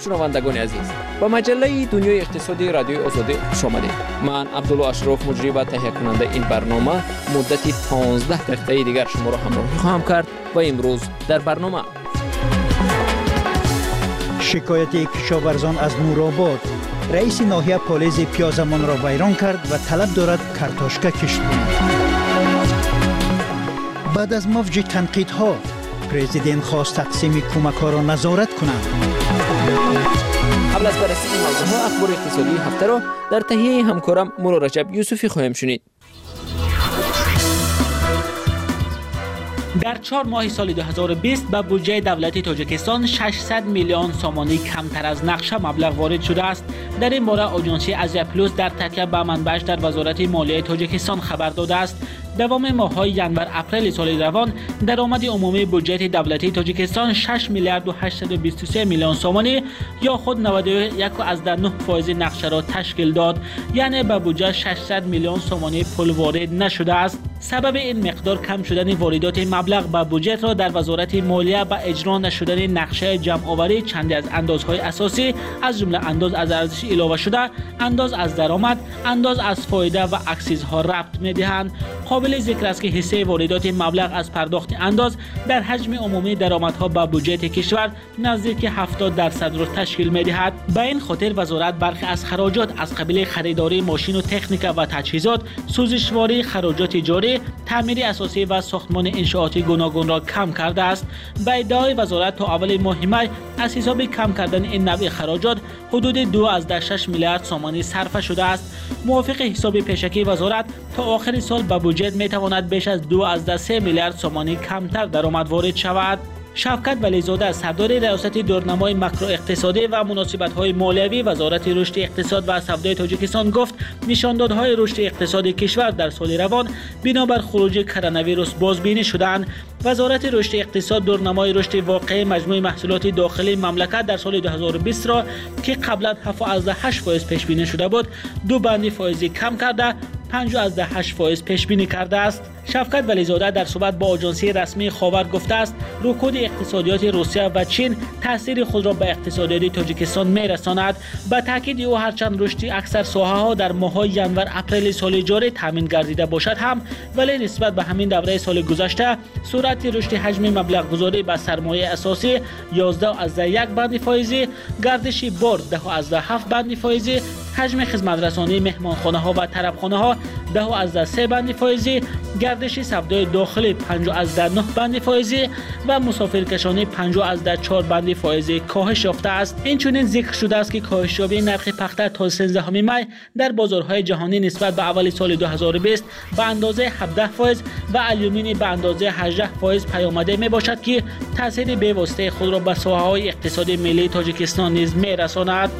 شنوندگان عزیز، با مجله دنیای اقتصادی رادیوی آزادی خوش آمدید. من عبدالله اشرف مجری و تهیه کننده این برنامه مدتی 15 دقیقه دیگر شما را همراهی خواهم کرد و امروز در برنامه شکایت کشاورزان از نورآباد. رئیس ناحیه پالیز پیازمان را ویران کرد و طلب دارد کارتاشکا کشت کند. بعد از موج تنقیدها پرزیدنت خواست تقسیم کمک‌ها را نظارت کنند. قبل از بررسی این موضوعات اخبار اقتصادی هفته را در تهیه همکارم مولا رجب یوسفی خواهیم شنید. در 4 ماه سال 2020 به بودجه دولتی تاجیکستان 600 میلیون سومانی کمتر از نقشه مبلغ وارد شده است. در این باره آژانس آسیا پلوس در تکیه به منبعش در وزارت مالیه تاجیکستان خبر داده است. دوام ماه‌های ینور اپریل سال روان درآمد عمومی بودجه دولتی تاجیکستان 6 میلیارد و 823 میلیون سومانی یا خود 91.9% نقشه را تشکیل داد. یعنی به بودجه 600 میلیون سومانی پول وارد نشده است. سبب این مقدار کم شدن واردات مبلغ به بودجه را در وزارت مالیه به اجرا نشدن نقشه جمع‌آوری چندی از اندازهای اساسی از جمله انداز از ارزش علاوه شده، انداز از درآمد، انداز از فایده و اکسیزها ربط می‌دهند. قابل ذکر است که حصه واردات مبلغ از پرداخت انداز در حجم عمومی درآمدها به بودجه کشور نزدیک 70% را تشکیل می‌دهد. به این خاطر وزارت برخی از خراجات از قبیل خریداری ماشین و تکنیک و تجهیزات، سوزشواری، خراجات جاری، تعمیر اساسی و ساختمان انشاءاتی گوناگون را کم کرده است. به ادعای وزارت تا اول ماه می از حساب کم کردن این نوع خراجات حدود 2.6 میلیارد سومانی صرف شده است. موافق حساب پیشکی وزارت تا آخر سال به بودجه میتواند بیش از 2.3 میلیارد سومانی کمتر درآمد وارد شود. شفقت ولیزاده سردار ریاست دورنمای ماکرو اقتصادی و مناسبت‌های مالیوی وزارت رشد اقتصاد و سودای تاجیکستان گفت نشاندادهای رشد اقتصادی کشور در سال روان بنابر خروج کرونا ویروس بازبینی شدند. وزارت رشد اقتصاد دورنمای رشد واقعی مجموع محصولات داخلی مملکت در سال 2020 را که قبلا 7.8% پیش بینی شده بود 2 بند فائزی کم کرده 5.8% پیش بینی کرده است. شفقت ولیزاده در صحبت با آژانس رسمی خاور گفته است رکود اقتصادیات روسیه و چین تاثیر خود را به اقتصادیات تاجیکستان میرساند. به تاکید او هرچند رشد اکثر ساحه‌ها در ماه‌های ینور اپریل سال جاری تامین گردیده باشد هم ولی نسبت به همین دوره سال گذشته سرعت رشد حجم مبلغ گذاری به سرمایه اساسی 11.1 بند فائزی، گردش بار 10.7 بند فائزی، حجم خدمترسانی مهمانخانه‌ها و طربخانه‌ها 10.3 بند فائزی، گردش سودای داخلی 5.9 بند فائزی و مسافرکشانی 5.4 بند فائزی کاهش یافته است. این چنین ذکر شده است که کاهش یابی نرخ پخته تا 13 می در بازارهای جهانی نسبت به اول سال 2020 به اندازه 17% و آلومینی به اندازه 18% پیامده می باشد که تاثیر بی‌واسطه خود را به ساحه‌های اقتصادی ملی تاجیکستان نیز می‌رساند.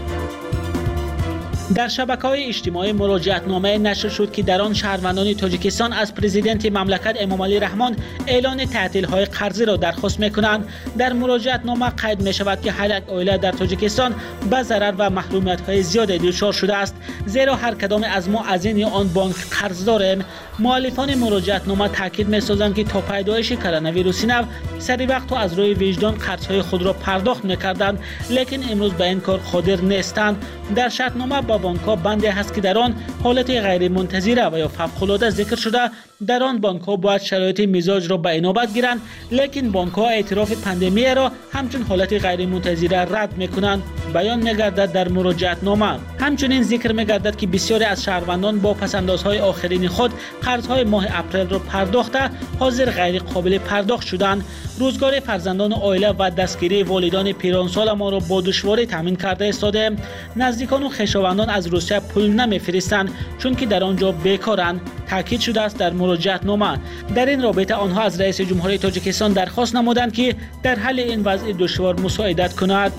در شبکه‌های اجتماعی مراجعتنامه نشر شد که در آن شهروندان تاجیکستان از پرزیدنت مملکت امامعلی رحمان اعلان تعطیل‌های قرضی را درخواست می‌کنند. در مراجعتنامه قید می‌شود که هر یک عائله در تاجیکستان به ضرر و محرومیت‌های زیادی دچار شده است، زیرا هر کدام از ما از این یا آن بانک قرض داریم. مؤلفان مراجعتنامه تاکید می‌سازند که تا پیدایش کرونا ویروس نو سری وقت از روی وجدان قرض‌های خود را پرداخت می‌کردند، لیکن امروز به این کار قادر نیستند. در شرطنامه با بانک‌ها بندی هست که در آن حالت غیر منتظره و یا فوق‌العاده ذکر شده در آن بانک‌ها باید شرایط مزاج را به عنایت گیرند، لیکن بانک‌ها اعتراف پاندمی را همچون حالت غیر منتظره رد می‌کنند. بیان می‌گردد در مراجعتنامه. همچنین ذکر می‌گردد که بسیاری از شهروندان با پس‌اندازهای آخرین خود قرض‌های ماه اپریل را پرداخته حاضر غیر قابل پرداخت شدند. روزگار فرزندان عائله و دستگیری والدان پیرانسال ما را با دشواری تامین کرده ایستاده. نزدیکان و خویشاوندان از روسیه پول نمی‌فرستند چون که در آنجا بیکارند، تاکید شده است در مراجعتنامه. در این رابطه آنها از رئیس جمهوری تاجیکستان درخواست نمودند که در حل این وضع دشوار مساعدت کند.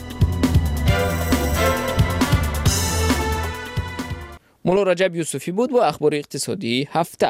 مولا رجب یوسفی بود با اخبار اقتصادی هفته.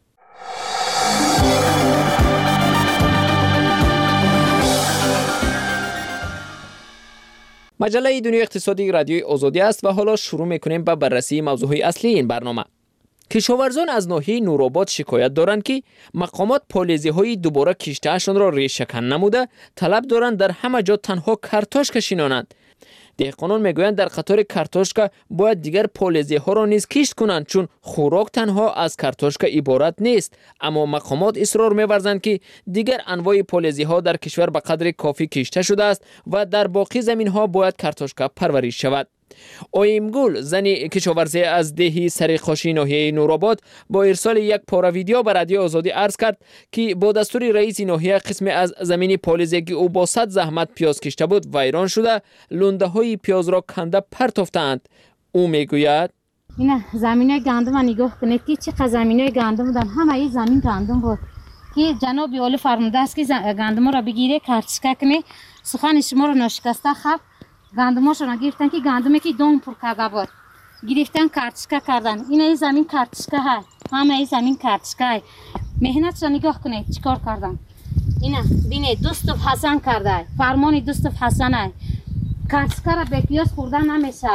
مجله دنیای اقتصادی رادیوی آزادی است و حالا شروع میکنیم با بررسی موضوعهای اصلی این برنامه. کشاورزان از ناحیه نورآباد شکایت دارند که مقامات پالیزی‌های دوباره کشته‌شان را ریشه‌کن نموده طلب دارند در همه جا تنها کارتاش کشینانند. دهقانان میگویند در قطار کارتوشکا باید دیگر پالزی ها را نیز کشت کنند، چون خوراک تنها از کارتوشکا عبارت نیست. اما مقامات اصرار می‌ورزند که دیگر انواع پالزی ها در کشور به قدر کافی کشته شده است و در باقی زمین ها باید کارتوشکا پرورش شود. اویمگل، زن کشاورزی از دهی سرخاشی ناحیه نورآباد، با ارسال یک پاره ویدیو به رادیو آزادی عرض کرد که با دستور رئیس ناحیه قسم از زمین پالزی که او با 100 زحمت پیاز کشته بود ویران شده، لونده های پیاز را کنده پرتافتند. او میگوید این زمینای گندم نگاه کنید که چقدر زمینای گندم بودن، همه این زمین گندم بود که جناب اولی فرموده است که گندم را بگیره کارتوشکا کنه. سخن شما را ناشکسته خب گندماشون گرفتن که گندمی که دون پر کرده بود گرفتن کارتوشکا کردن. این زمین کارتوشکا های، همه این زمین کارتوشکا های. مهنت را نگاه کنید چیکار کردن. اینا بینید دوستف حسن کرده، فرمان دوستف حسن های. کارتوشکا را به پیاز خوردن نمیشه.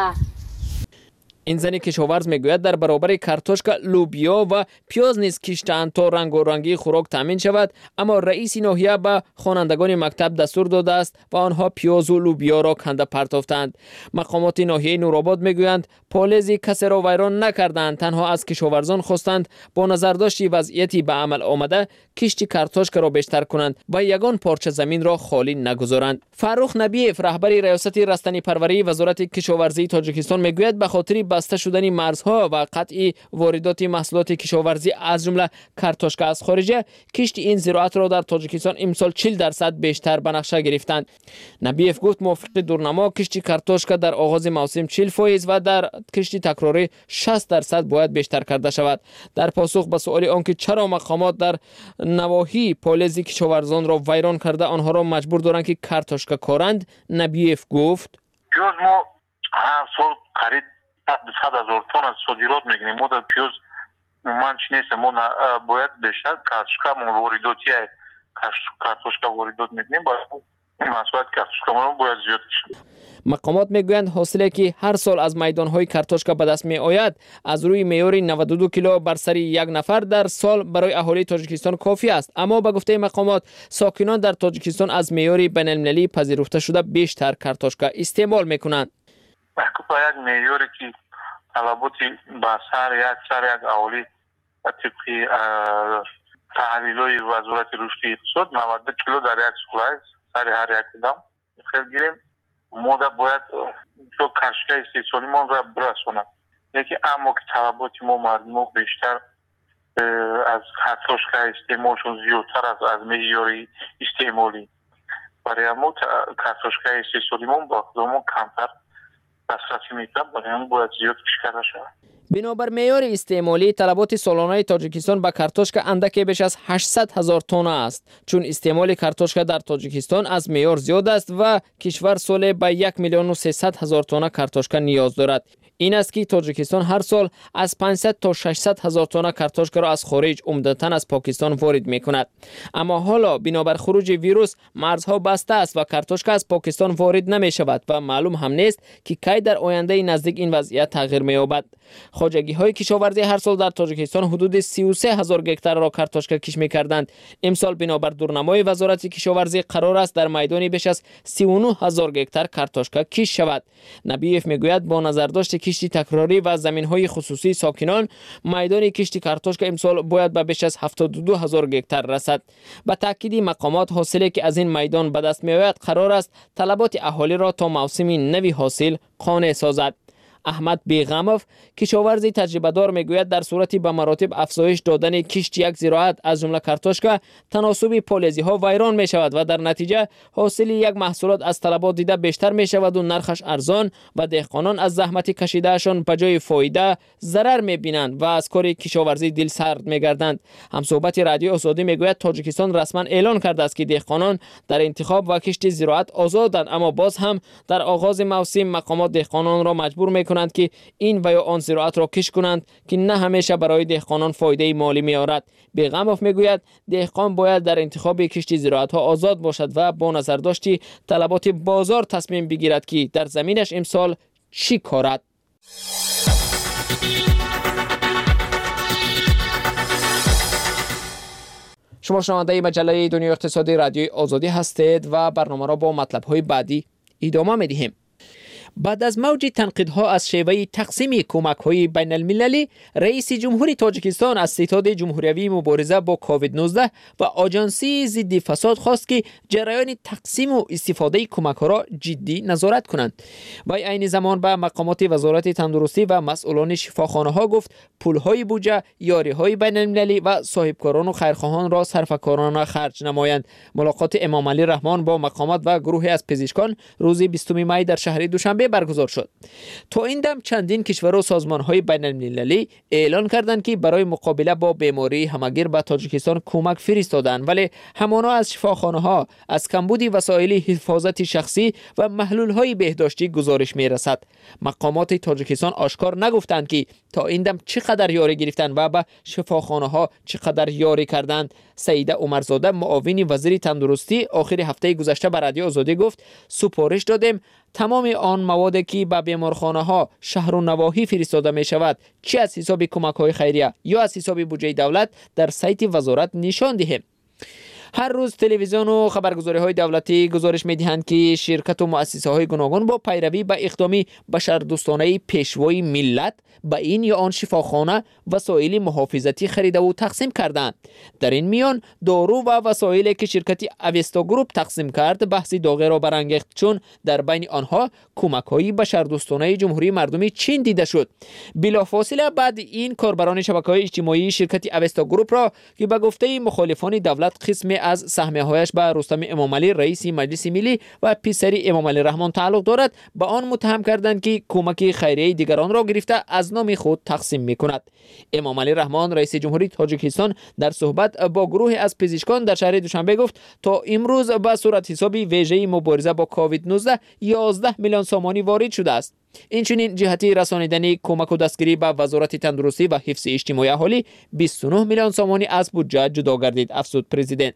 این زن کشاورز میگوید در برابر کارتوشکا، لوبیا و پیاز نیز کشتند تا رنگ و رنگی خوراک تامین شود، اما رئیس ناحیه به خوانندگان مکتب دستور داده است و آنها پیاز و لوبیا را کنده پرتافتند. مقامات ناحیه نورآباد میگویند پالزی کسی را ویران نکردند، تنها از کشاورزان خواستند با نظرداشت وضعیتی به عمل آمده کشت کارتوشکا را بیشتر کنند و یگان پارچه زمین را خالی نگذارند. فرخ نبیف، رهبر ریاست رستنی پروری وزارت کشاورزی تاجیکستان میگوید به خاطر بسته شدن مرزها و قطع واردات محصولات کشاورزی از جمله کارتوشکا از خارج، کشت این زراعت را در تاجیکستان امسال 40% بیشتر به نقشه گرفتند. نبیف گفت موافق دورنما کشت کارتوشکا در آغاز موسم 40% و در کشت تکراری 60% باید بیشتر کرده شود. در پاسخ به سؤال آنکه چرا مقامات در نواحی پالزی کشاورزان را ویران کرده آنها را مجبور دارند که کارتوشکا کارند، نبیف گفت پیاز ما هر سال قریب 100,000 تن از صادرات میگیریم. ما در پیاز منچ نیست، ما باید بیشتر کارتوشکا وارداتی کارتوشکا واردات میکنیم، باید محصولات کارتوشکا ما باید زیاد بشه. مقامات میگویند حاصلی که هر سال از میدانهای کارتوشکا به دست می آید از روی معیار 92 کیلو بر سر یک نفر در سال برای اهالی تاجیکستان کافی است، اما به گفته مقامات ساکنان در تاجیکستان از معیار بین المللی پذیرفته شده بیشتر کارتوشکا استعمال میکنند. با یک معیاری که طلباتی به سر یک اهالی طبق تحلیل‌های وزارت رشد اقتصاد 90 کیلو در یک سال است سر هر یک آدم خیلی گیریم. ما باید تو کارتوشکا استحصالی ما را برسونم. یکی اما که طلبات ما مردم بیشتر از کارتوشکا استعمالشون زیادتر از معیار استعمالی، برای ما کارتوشکا استحصالی ما با خودمون کمتر دسترسی میکنه، برای ما باید زیاد کرده شود. بنابر معیار استعمالی طلبات سالانه تاجیکستان به کارتوشکا اندکی بیش از 800,000 تن است، چون استعمال کارتوشکا در تاجیکستان از معیار زیاد است و کشور سال به 1,300,000 تن کارتوشکا نیاز دارد. این است که تاجیکستان هر سال از 500 تا 600,000 تن کارتوشکا را از خارج عمدتاً از پاکستان وارد میکند. اما حالا بنابر خروج ویروس مرزها بسته است و کارتوشکا از پاکستان وارد نمی شود و معلوم هم نیست که کی در آینده نزدیک این وضعیت تغییر می‌یابد. خواجگی های کشاورزی هر سال در تاجیکستان حدود 33,000 گکتار را کارتوشکا کش می‌کردند. امسال بنابر دورنمای وزارت کشاورزی قرار است در میدان بیش از 39,000 گکتار کارتوشکا کش شود. نبیف میگوید با نظرداشت کشتی تکراری و زمین‌های خصوصی ساکنان، میدان کشتی کارتوشکا امسال باید به بیش از 72,000 گکتار رسد. به تاکید مقامات حاصلی که از این میدان به دست می‌آید قرار است طلبات اهالی را تا موسم نوی حاصل قانع سازد. احمد بیغموف کشاورزی تجربه دار میگوید در صورتی به مراتب افزایش دادن کشت یک زراعت از جمله کارتوشکا تناسب پالزی ها ویران می شود و در نتیجه حاصل یک محصولات از طلبات دیده بیشتر می شود و نرخش ارزان و دهقانان از زحمت کشیدهشان به جای فایده ضرر می بینند و از کار کشاورزی دل سرد می گردند. همصحبت رادیو آزادی میگوید تاجیکستان رسما اعلان کرده است که دهقانان در انتخاب و کشت زراعت آزادند، اما باز هم در آغاز موسم مقامات دهقانان را مجبور می کنند که این و یا آن زراعت را کش کنند که نه همیشه برای دهقانان فایده مالی می‌آورد. بیغموف میگوید دهقان باید در انتخاب کشت زراعت ها آزاد باشد و با نظرداشت طلبات بازار تصمیم بگیرد که در زمینش امسال چی کارد. شما شنونده مجله دنیای اقتصادی رادیوی آزادی هستید و برنامه را با مطلب‌های بعدی ادامه می‌دهیم. بعد از موج تنقیدها از شیوه تقسیم کمک‌های بین المللی، رئیس جمهوری تاجیکستان از ستاد جمهوری مبارزه با کووید 19 و آژانسی ضد فساد خواست که جریان تقسیم و استفاده کمک‌ها را جدی نظارت کنند. و عین زمان به مقامات وزارت تندرستی و مسئولان شفاخانه‌ها گفت پول‌های بودجه، یاری‌های بین المللی و صاحبکاران و خیرخواهان را صرفه‌کارانه خرج نمایند. ملاقات امام علی رحمان با مقامات و گروهی از پزشکان روز 20 می در شهر دوشنبه برگزار شد. تا این دم چندین کشور و سازمان‌های بین المللی اعلان کردند که برای مقابله با بیماری همگیر به تاجیکستان کمک فرستادند، ولی همانا از شفاخانه‌ها از کمبود وسایل حفاظت شخصی و محلول‌های بهداشتی گزارش می‌رسد. مقامات تاجیکستان آشکار نگفتند که تا این دم چقدر یاری گرفتند و به شفاخانه‌ها چقدر یاری کردند. سعیده عمرزاده معاون وزیر تندرستی آخر هفته گذشته به رادیو آزادی گفت سپارش دادیم تمام آن موادی که به بیمارخانه‌ها شهر و نواحی فرستاده می شود، چه از حساب کمک‌های خیریه یا از حساب بودجه دولت، در سایت وزارت نشان دهیم. هر روز تلویزیون و خبرگزاری‌های دولتی گزارش می‌دهند که شرکت و مؤسسه‌های گوناگون با پیروی به اقدامی بشردوستانه پیشوای ملت به این یا آن شفاخانه وسایل محافظتی خریده و تقسیم کردند. در این میان دارو و وسایلی که شرکت اوستا گروپ تقسیم کرد بحث داغی را برانگیخت، چون در بین آنها کمک‌های بشردوستانه جمهوری مردمی چین دیده شد. بلافاصله بعد این کاربران شبکه‌های اجتماعی شرکت اوستا گروپ را که به گفته مخالفان دولت قسم از سهمیه‌هایش به رستم امام علی رئیس مجلس ملی و پسر امام علی رحمان تعلق دارد به آن متهم کردند که کمک خیریه دیگران را گرفته از نام خود تقسیم می‌کند. امام علی رحمان رئیس جمهوری تاجیکستان در صحبت با گروه از پزشکان در شهر دوشنبه گفت تا امروز به صورت حساب ویژه مبارزه با کووید 19 11 میلیون سامانی وارد شده است. اینچنین جهتی رسانیدن کمک و دستگیری به وزارت تندرستی و حفظ اجتماعی اهالی 29 میلیون سامانی از بودجه جدا گردید، افزود پرزیدنت.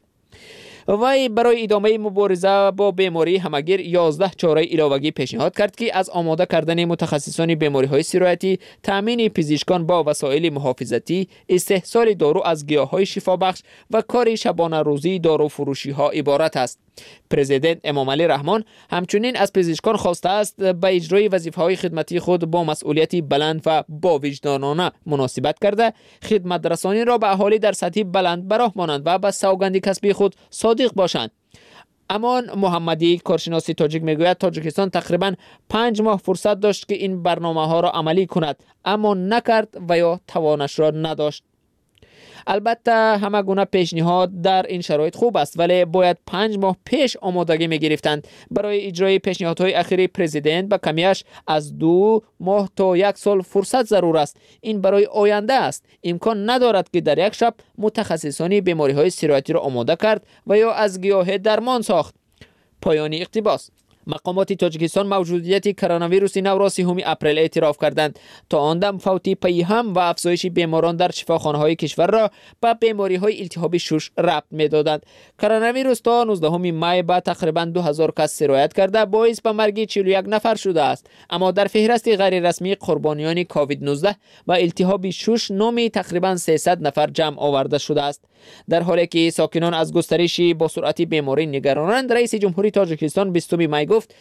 وی برای ادامه مبارزه با بیماری همگیر 11 چاره علاوگی پیشنهاد کرد که از آماده کردن متخصصان بیماری‌های سرایتی، تامین پزشکان با وسایل محافظتی، استحصال دارو از گیاه‌های شفابخش و کار شبانه روزی دارو فروشی‌ها عبارت است. پرزیدنت امام علی رحمان همچنین از پزشکان خواسته است به اجرای وظیفه‌های خدمتی خود با مسئولیت بلند و با وجدانانه مناسبت کرده خدمت رسانی را به اهالی در سطح بلند براه مانند و به سوگند کسبی خود صادق باشند. امان محمدی کارشناس تاجیک میگوید تاجیکستان تقریبا 5 ماه فرصت داشت که این برنامه‌ها را عملی کند، اما نکرد و یا توانش را نداشت. البته همه گونه پیشنهاد در این شرایط خوب است، ولی باید 5 ماه پیش آمادگی می گرفتند. برای اجرای پیشنهادهای اخیری پرزیدنت به کمیش از 2 ماه تا 1 سال فرصت ضرور است. این برای آینده است. امکان ندارد که در یک شب متخصصان بیماری‌های سرایتی را آماده کرد و یا از گیاه درمان ساخت. پایان اقتباس. مقامات تاجیکستان موجودیت کرونا ویروس نو را 3 اپریل اعتراف کردند. تا آن دم فوت پیهم و افزایش بیماران در شفاخانه‌های کشور را به بیماری‌های التهاب شش ربط می‌دادند. کرونا ویروس تا 19 می به تقریبا 2000 کس سرایت کرده باعث به مرگ 41 نفر شده است، اما در فهرست غیر رسمی قربانیان کووید 19 و التهاب شش نام تقریبا 300 نفر جمع آورده شده است. در حالی که ساکنان از گسترش با سرعت بیماری نگرانند، رئیس جمهوری تاجیکستان 20 می گفت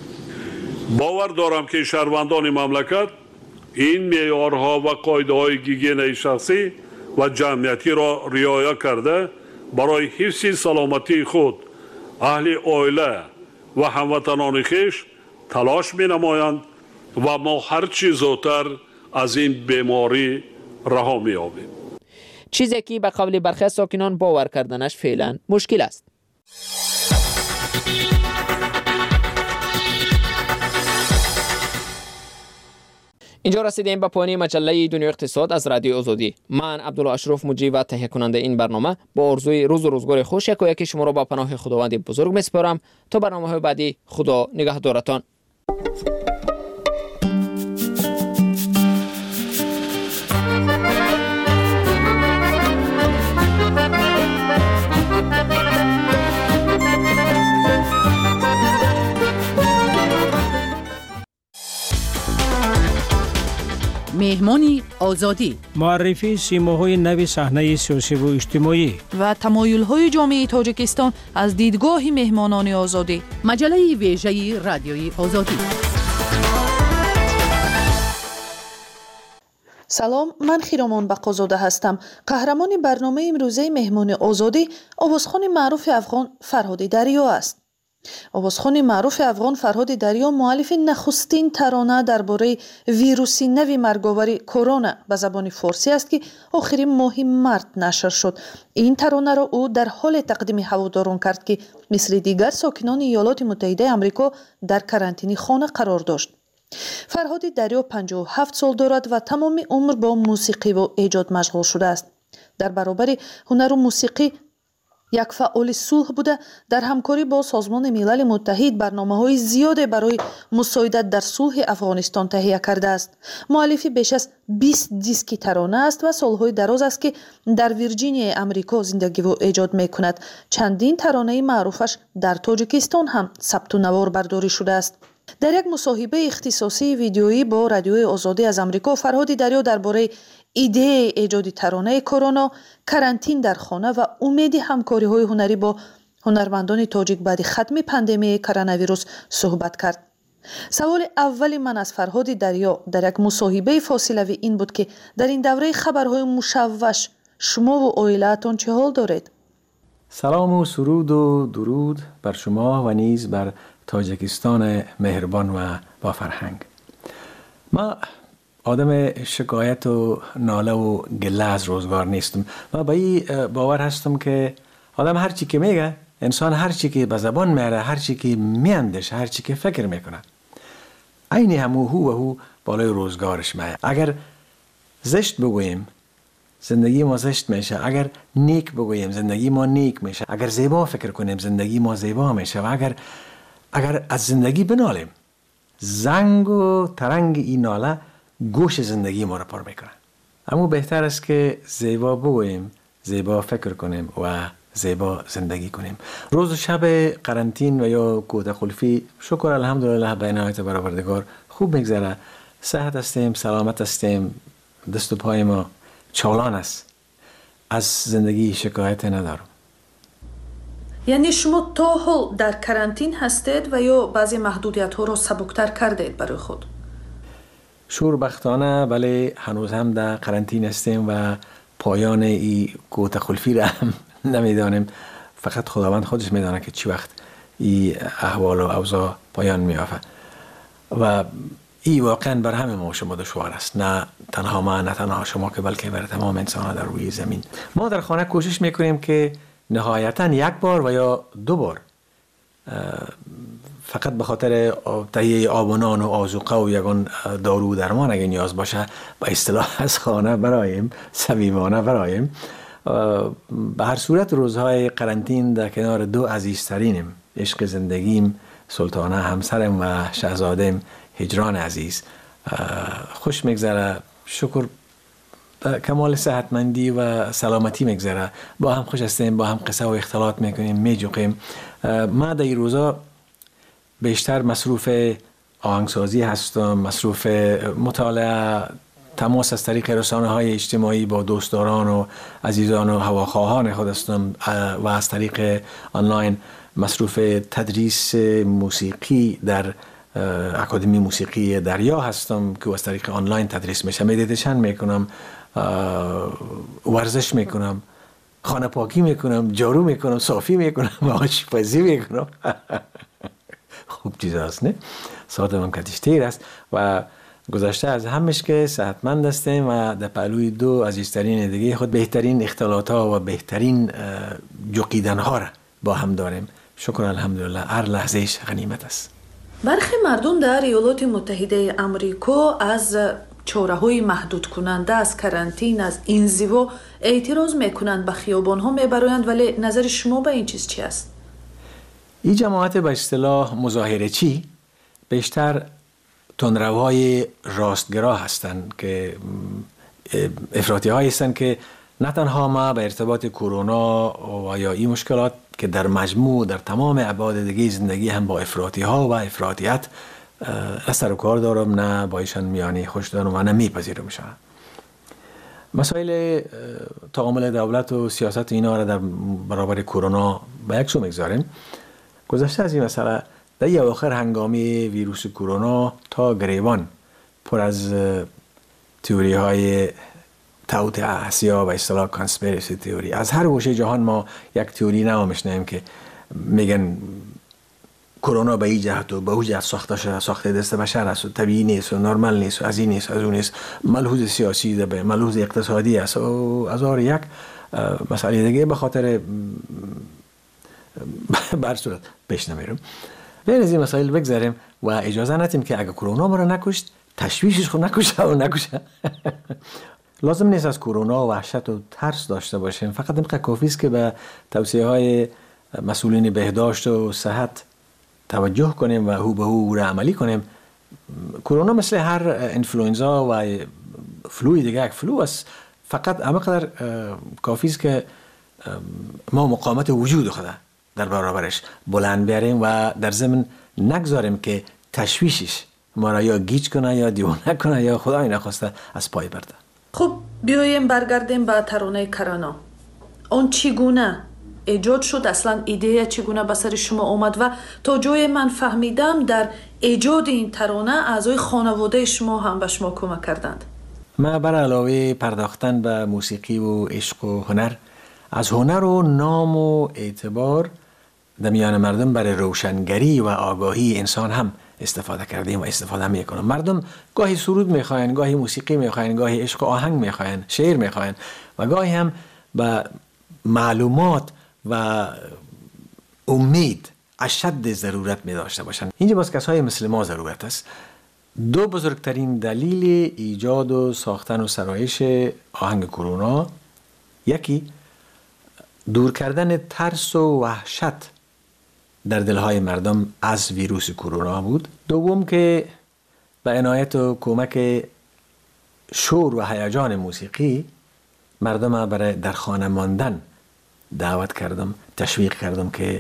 باور دارم که شهروندان مملکت این معیارها و قاعده‌های گیگینه شخصی و جمعیتی را رعایت کرده برای حفظ سلامتی خود، اهل عائله و هموطنان خویش تلاش می‌نمایند و ما هر چه زودتر از این بیماری رها می‌یابیم. چیزی که به قول برخی ساکنان باور کردنش فعلا مشکل است. اینجا رسیدیم به پایان مجله دنیا اقتصاد از رادیو آزادی. من عبدالله اشرف مجری و تهیه کننده این برنامه با آرزوی روز و روزگار خوش یکی شما را با پناه خداوند بزرگ میسپارم. تا برنامه‌های بعدی، خدا نگهدارتان. مهمانی آزادی، معرفی سیماهای نو صحنه سیاسی و اجتماعی و تمایل‌های جامعه تاجیکستان از دیدگاه مهمانان آزادی. مجله ویژه رادیوی آزادی. سلام، من خیرامان بقازاده هستم. قهرمان برنامه امروزه مهمان آزادی آوازخوان معروف افغان فرهاد دریا است. آوازخوان معروف افغان فرهاد دریا مؤلف نخستین ترانه درباره ویروسی نوی مرگاور کرونا به زبان فارسی است که آخرین ماه مارت نشر شد. این ترانه را او در حال تقدیم هواداران کرد که مثل دیگر ساکنان ایالات متحده آمریکا در کرانتینی خانه قرار داشت. فرهاد دریا 57 سال دارد و تمام عمر با موسیقی و ایجاد مشغول شده است. در برابر هنر و موسیقی یک فعال صلح بوده. در همکاری با سازمان ملل متحد برنامه‌های زیاد برای مساعدت در صلح افغانستان تهیه کرده است. مؤلف بیش از 20 دیسک ترانه است و سالهای دراز است که در ویرجینیا آمریکا زندگی و ایجاد می‌کند. چندین ترانه معروفش در تاجیکستان هم ثبت و نوار برداری شده است. در یک مصاحبه اختصاصی ویدیویی با رادیوی آزادی از آمریکا، فرهاد دریا درباره ایده ایجاد ترانه کرونا، کرانتین در خانه و امید همکاری‌های هنری با هنرمندان تاجیک بعد ختم پاندمی کرونا ویروس صحبت کرد. سوال اول من از فرهاد دریا در یک مصاحبه فاصله‌ای این بود که در این دوره خبرهای مشوش شما و عائله‌تان چه حال دارید؟ سلام و سرود و درود بر شما و نیز بر تاجیکستان مهربان و با فرهنگ. ما آدم شکایت و ناله و گله از روزگار نیستم. من به این باور هستم که آدم هر چی که میگه، انسان هر چی که به زبان میاره، هر چی که میاندیشه، هر چی که فکر میکنه، عین همو هو بالای روزگارش میاد. اگر زشت بگوییم زندگی ما زشت میشه، اگر نیک بگوییم زندگی ما نیک میشه، اگر زیبا فکر کنیم زندگی ما زیبا میشه و اگر از زندگی بنالیم، زنگ و ترنگ این ناله گوش زندگی ما را پر میکنه. اما بهتر است که زیبا بگوییم، زیبا فکر کنیم و زیبا زندگی کنیم. روز و شب قرنطین و یا کوته خلفی شکر الحمدلله به عنایت برآوردگار خوب میگذره. صحت هستیم، سلامت هستیم، دست و پای ما چالان است. از زندگی شکایت ندارم. یعنی شما تا حال در کرانتین هستید و یا بعضی محدودیت ها را سبکتر کردید برای خود؟ شوربختانه بله، هنوز هم در قرنطین هستیم و پایان این کوته خلفی را هم نمیدانیم. فقط خداوند خودش میدانه که چی وقت این احوال و اوضاع پایان میافه و این واقعا بر همه ما شما دشوار است. نه تنها ما، نه تنها شما، که بلکه بر تمام انسان در روی زمین. ما در خانه کوشش میکنیم که نهایتا یک بار و یا دو بار فقط به خاطر تهیه آب و نان و آذوقه و یگان دارو و درمان اگه نیاز باشه به اصطلاح از خانه برایم، صمیمانه برایم. به هر صورت روزهای قرنطین در کنار دو عزیزترینم، عشق زندگیم سلطانه همسرم و شهزادم هجران عزیز، خوش میگذره. شکر کمال صحتمندی و سلامتی میگذره. با هم خوش هستیم، با هم قصه و اختلاط میکنیم، میجوقیم. ما در این روزا بیشتر مصروف آهنگسازی هستم، مصروف مطالعه، تماس از طریق رسانه های اجتماعی با دوستداران و عزیزان و هواخواهان خود هستم و از طریق آنلاین مصروف تدریس موسیقی در اکادمی موسیقی دریا هستم که از طریق آنلاین تدریس میشه. مدیتیشن میکنم، ورزش میکنم، خانه پاکی میکنم، جارو میکنم، صافی میکنم، آشپزی میکنم. خوب چیز هست نه؟ ساعت من کتیشتیر است و گذشته از همش که صحتمند هستیم و در پهلوی دو عزیزترین دیگه خود بهترین اختلاط ها و بهترین جوقیدن ها را با هم داریم. شکر الحمدلله، هر لحظهش غنیمت است. برخی مردم در ایالات متحده آمریکا از چاره‌های محدود کننده از کرانتین، از انزوا اعتراض میکنند، به خیابان‌ها میبرند. ولی نظر شما به این چیز چی است؟ این جماعت به اصطلاح مظاهره چی بیشتر تندروهای راستگرا هستند که افراطی هایی هستند که نه تنها ما به ارتباط کرونا و یا این مشکلات که در مجموع در تمام ابعاد دیگه زندگی هم با افراطی ها و افراطیت سر و کار دارم، نه با ایشان میانی خوش دارم و نه میپذیرمشان. مسائل تعامل دولت و سیاست اینا را در برابر کرونا به یک سو میگذاریم. گذشته از این مسئله در اواخر هنگامی ویروس کرونا تا گریبان پر از تئوری های توطئه یا به اصطلاح کانسپیرسی تئوری. از هر گوشه جهان ما یک تئوری نو میشنیم که میگن کرونا به این جهت و به اون جهت ساخته شده، ساخته دست بشر است و طبیعی نیست و نرمال نیست و از این نیست از اون نیست، ملحوظ سیاسی ده، ملحوظ اقتصادی است و از هزار یک مسئله دیگه به خاطر بر صورت پیش نمیرم. بیاین از این مسائل بگذاریم و اجازه ندیم که اگه کرونا ما رو نکشت تشویشش خود نکشه. لازم نیست از کرونا وحشت و ترس داشته باشیم، فقط اینقدر کافی است که به توصیه های مسئولین بهداشت و صحت توجه کنیم و هو به هو را عملی کنیم. کرونا مثل هر انفلوئنزا و فلوی دیگه یک فلو است، فقط همقدر کافی است که ما مقاومت وجود خود در برابرش بلند بیاریم و در ضمن نگذاریم که تشویشش ما را یا گیج کنه یا دیوانه کنه یا خدای نخواسته از پای برده. خب بیاییم برگردیم به ترانه کرونا. اون چگونه ایجاد شد؟ اصلا ایده چگونه به سر شما اومد و تا جای من فهمیدم در ایجاد این ترانه اعضای خانواده شما هم به شما کمک کردند. ما بر علاوه پرداختن به موسیقی و عشق و هنر، از هنر و نام و اعتبار در میان مردم برای روشنگری و آگاهی انسان هم استفاده کردیم و استفاده میکنم. مردم گاهی سرود میخواین، گاهی موسیقی میخواین، گاهی عشق و آهنگ میخواین، شعر میخواین و گاهی هم به معلومات و امید اشد ضرورت می داشته باشند. اینجا باز کسای مثل ما ضرورت است. دو بزرگترین دلیل ایجاد و ساختن و سرایش آهنگ کرونا، یکی دور کردن ترس و وحشت در دلهای مردم از ویروس کرونا بود. دوم که به عنایت و کمک شور و هیجان موسیقی مردم برای در خانه ماندن دعوت کردم، تشویق کردم که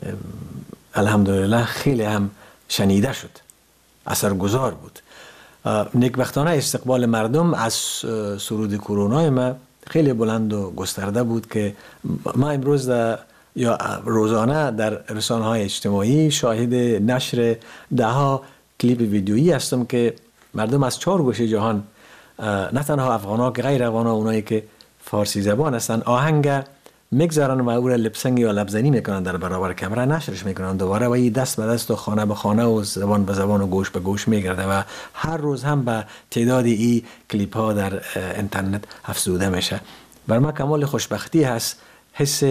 الحمدلله خیلی هم شنیده شد، اثرگذار بود. نیکبختانه استقبال مردم از سرود کرونا ما خیلی بلند و گسترده بود که ما امروز یا روزانه در رسانه‌های اجتماعی شاهد نشر ده‌ها کلیپ ویدیویی هستم که مردم از 4 گوشه جهان، نه تنها افغان‌ها که غیر افغان‌ها، اونایی که فارسی زبان هستن، آهنگ میگذارن و او را لپسنگ یا لبزنی میکنن در برابر کامera، نشرش میکنن دوباره و این دست به دست و خانه به خانه و زبان به زبان و گوش به گوش میگرده و هر روز هم به تعداد این کلیپ ها در اینترنت افزوده میشه. بر من کمال خوشبختی هست، حس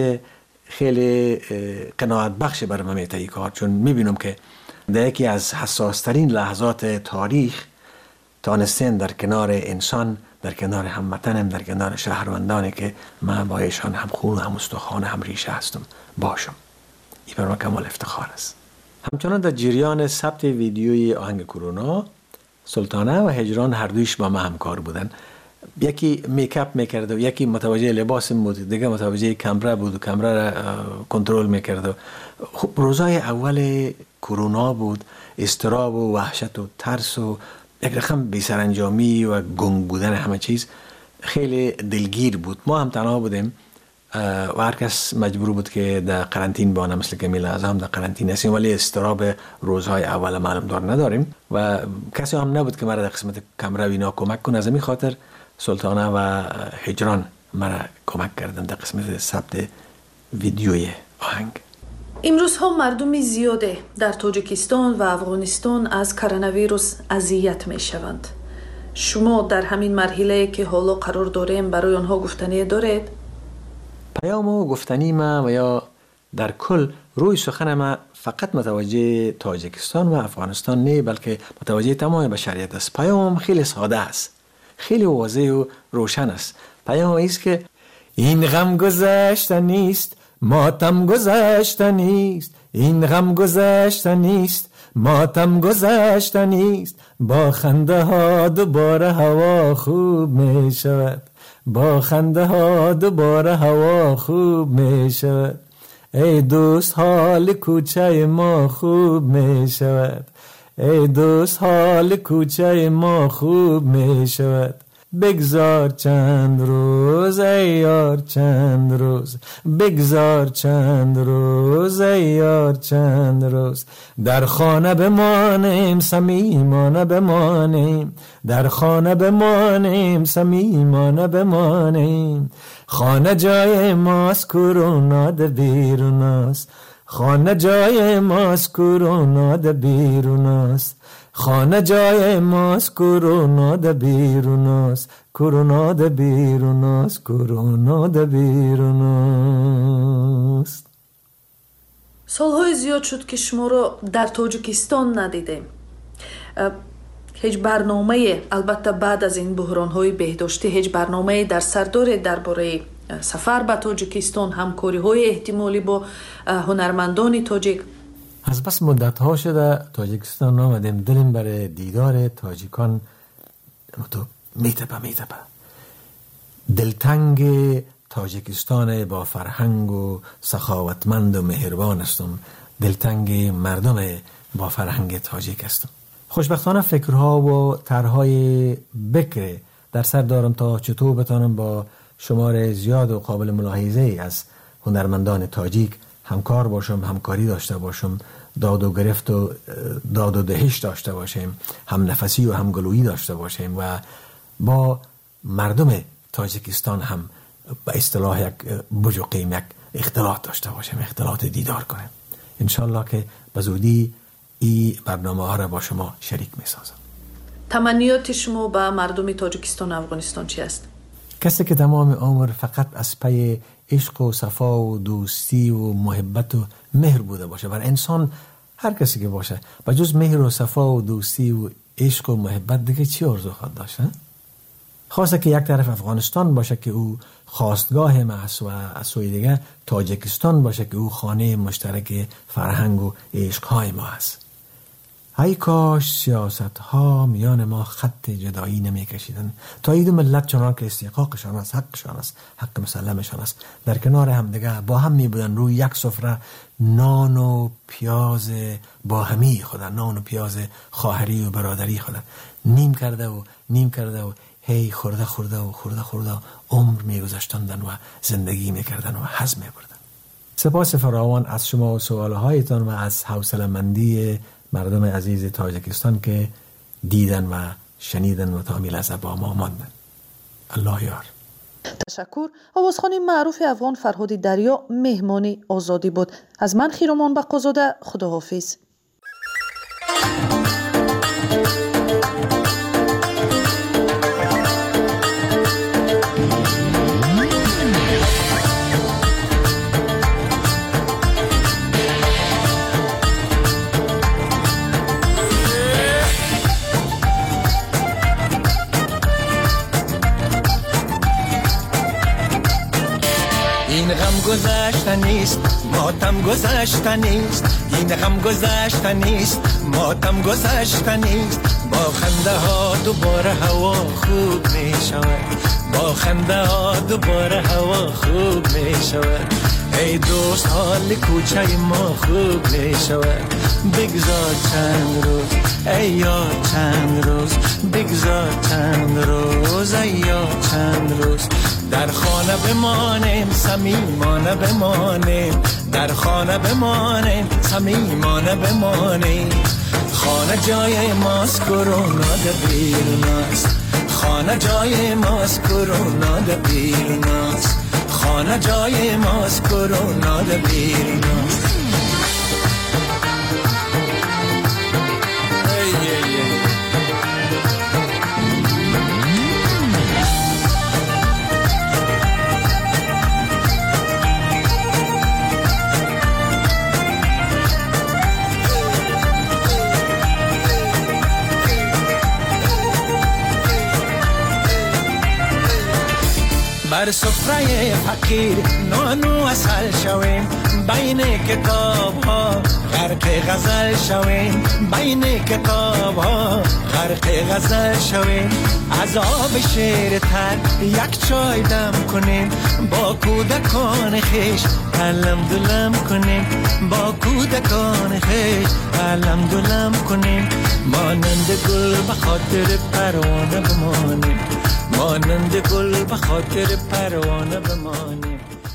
خیلی قناعت بخش بر من میته این کار، چون میبینم که در یکی از حساس ترین لحظات تاریخ تانستین در کنار انسان، در کنار هموطنم، در کنار شهروندانی که من با ایشان هم خون و هم استخوان هم ریشه هستم باشم. این بر من کمال افتخار است. همچنان در جریان ثبت ویدیوی آهنگ کرونا، سلطانه و هجران هر دویش با ما همکار بودن. یکی میکاپ میکرد و یکی متوجه لباس بود، دیگه متوجه کامرا بود و کامرا را کنترل میکرد. خب روزای اول کرونا بود، اضطراب و وحشت و ترس و یک رقم بی‌سرانجامی و گنگ بودن همه چیز خیلی دلگیر بود. ما هم تنها بودیم و هر کس مجبور بود که در قرنطین بانه، مثل که میلازم هم در قرنطین هستیم، ولی اضطراب روزهای اول معلوم دار نداریم و کسی هم نبود که مرا در قسمت کامرا و اینا کمک کنه. از این خاطر سلطانه و هجران مرا کمک کردن در قسمت ثبت ویدیوی آهنگ. امروز ها مردم زیاده در تاجیکستان و افغانستان از کرونا ویروس اذیت می شوند. شما در همین مرحله که حالا قرار داریم برای آنها گفتنی دارید؟ پیام و گفتنی ما و یا در کل روی سخن ما فقط متوجه تاجیکستان و افغانستان نه، بلکه متوجه تمام بشریت است. پیام خیلی ساده است، خیلی واضح و روشن است. پیام است که این غم گذشته نیست، ماتم گذشته نیست، این غم گذشته نیست، ماتم گذشته نیست، با خنده ها دوباره هوا خوب می شود، با خنده ها دوباره هوا خوب می شود، ای دوست حال کوچه ما خوب می شود، ای دوست حال کوچه ما خوب می شود. بگذار چند روز ای یار چند روز، بگذار چند روز ای یار چند روز. در خانه بمانیم صمیمانه بمانیم، در خانه بمانیم صمیمانه بمانیم. خانه جای ماست کرونا ده بیرون است، خانه جای ماست کرونا ده بیرون است. خانه جای ماست کرونا ده بیرون است، کرونا ده بیرون است، کرونا ده بیرون است. سالهای زیاد شد که شما را در تاجیکستان ندیدیم. هیچ برنامه، البته بعد از این بحران‌های بهداشتی، هیچ برنامه در سر دارید درباره سفر به تاجیکستان، همکاری‌های احتمالی با هنرمندان تاجیک؟ از بس مدت‌ها شده تاجیکستان آمدیم، دلیم برای دیدار تاجیکان میتپه. دلتنگ تاجیکستان با فرهنگ و سخاوتمند و مهربان هستم، دلتنگ مردم با فرهنگ تاجیک هستم. خوشبختانه فکرها و طرحهای بکر در سر دارم تا چطور بتانم با شمار زیاد و قابل ملاحظه از هنرمندان تاجیک همکار باشم، همکاری داشته باشم، داد و گرفت و داد و دهش داشته باشیم، هم نفسی و هم گلویی داشته باشیم و با مردم تاجیکستان هم به اصطلاح یک بجوقیم، یک اختلاط داشته باشیم، اختلاط دیدار کنیم. انشالله که به زودی این برنامه ها را با شما شریک می سازم. تمنیات شما به مردم تاجیکستان و افغانستان چی است؟ کسی که تمام عمر فقط از پی عشق و صفا و دوستی و محبت و مهر بوده باشه، بر انسان هر کسی که باشه به جز مهر و صفا و دوستی و عشق و محبت دیگه چی آرزو خواهد داشت؟ خواسته که یک طرف افغانستان باشه که او خواستگاه ما است و از سوی دیگه تاجیکستان باشه که او خانه مشترک فرهنگ و عشق های ما است. ای کاش سیاست ها میان ما خط جدایی نمی کشیدن، تا این دو ملت چنان که استحقاقشان است، حقشان است، حق مسلمشان است، در کنار هم دیگه با هم می بودن روی یک سفره نان و پیاز با همی خودن، نان و پیاز خواهری و برادری خودن نیم کرده و هی خورده عمر می گذاشتندن و زندگی می کردن و هضم می بردن. سپاس فراوان از شما و سوالهایتان و از حوصله‌مندی مردم عزیز تاجیکستان که دیدن و شنیدن و تا می لحظه با ما ماندن. الله یار. تشکر. آوازخوان معروف افغان فرهاد دریا مهمان آزادی بود. از من خیرمان بقازاده، خداحافظ. این غم گذشته نیست، ماتم گذشته نیست، این غم گذشته نیست، ماتم گذشته نیست. با خنده ها دوباره هوا خوب می شود، با خنده ها دوباره هوا خوب می شود. ای دوست حال کوچه ما خوب می شود. بگذار چند روز ای یار چند روز، بگذار چند روز ای یار چند روز. در خانه بمانیم صمیمانه بمانیم، در خانه بمانیم صمیمانه بمانیم. خانه جای ماست کرونا ده بیرون است، خانه جای ماست کرونا ده بیرون است، خانه جای ماست کرونا ده بیرون است. بر سفره فقیر نانو اصل شویم، بین کتاب ها غرق غزل شویم، بین کتاب ها غرق غزل شویم. از آب شیر تر یک چای دم کنیم، با کودکان خیش علم دلم کنیم، با کودکان خیش علم دلم کنیم. مانند گل به خاطر پروانه بمانیم، مانند گل به خاطر پروانه بمانیم.